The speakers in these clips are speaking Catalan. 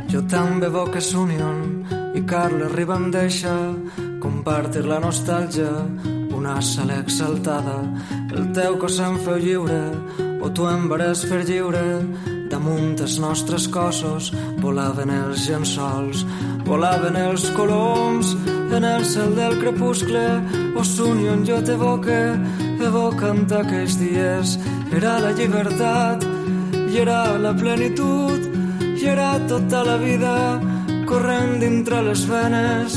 Jo també evoque Union i Carles Riba em deixa compartir la nostàlgia, una sala exaltada. El teu cos em feu lliure, o tu em vares fer lliure. Damunt els nostres cossos volaven els llençols, volaven els coloms en el cel del crepuscle. O Union jo t'evoque, evocant aquells dies. Era la llibertat i era la plenitud, i era tota la vida corrent dintre les venes.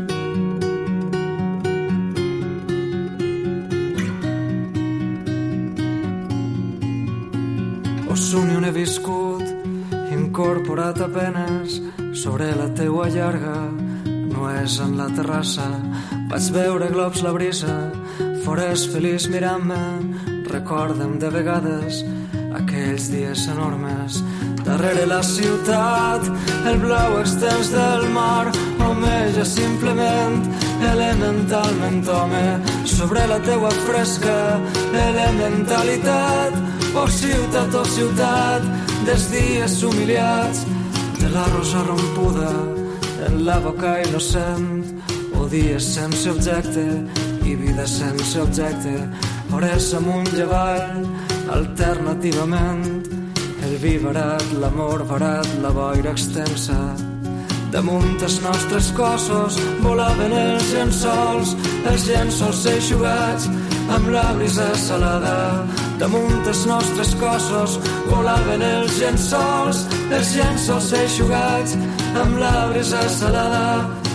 O Union he viscut, incorporat a penes sobre la teua llarga, no és en la terrassa. Vaig veure globs la brisa, fores feliç mirant-me. Recorda'm de vegades aquells dies enormes. Darrere la ciutat, el blau extens del mar, home, ja simplement, elementalment home, sobre la teua fresca elementalitat. Oh ciutat, dels dies humiliats, de la rosa rompuda en la boca innocent. O dies sense objecte i vida sense objecte, hores amunt i avall, alternativament. El vi barat, l'amor barat, la boira extensa. Damunt els nostres cossos volaven els llençols eixugats amb la brisa salada. Damunt els nostres cossos volaven els llençols eixugats amb la brisa salada.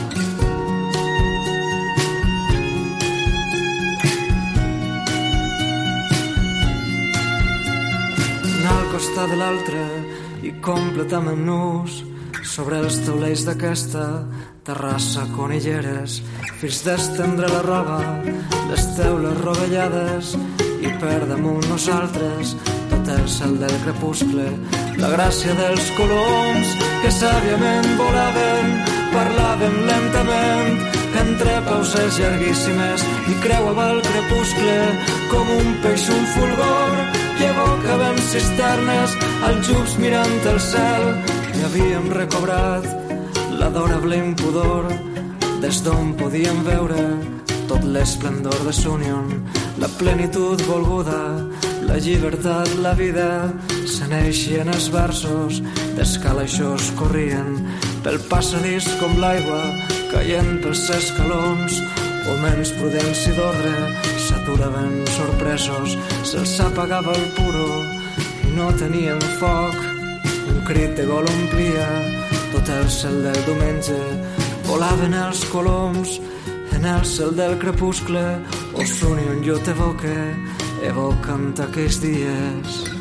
Costat de l'altre i completament nus sobre els taulells d'aquesta terrassa conilleres, fins d'estendre la roba, les teules rovellades, i per damunt nosaltres tot el cel del crepuscle, la gràcia dels coloms que sàviament volaven, parlaven lentament entre pauses llarguíssimes, i creuava el crepuscle com un peix un fulgor, i evocaven cisternes aljubs mirant el cel. I havíem recobrat l'adorable impudor des d'on podíem veure tot l'esplendor de Union, la plenitud volguda, la llibertat, la vida. Se n'eixien els versos, d'escalaixos corrien pel passadís com l'aigua caient pels escalons. Homens prudents i d'ordre s'aturaven sorpresos, se'ls apagava el puro i no tenien foc. Un crit de gol omplia tot el cel del diumenge, volaven els coloms en el cel del crepuscle. O Union jo t'evoque, evocant aquells dies.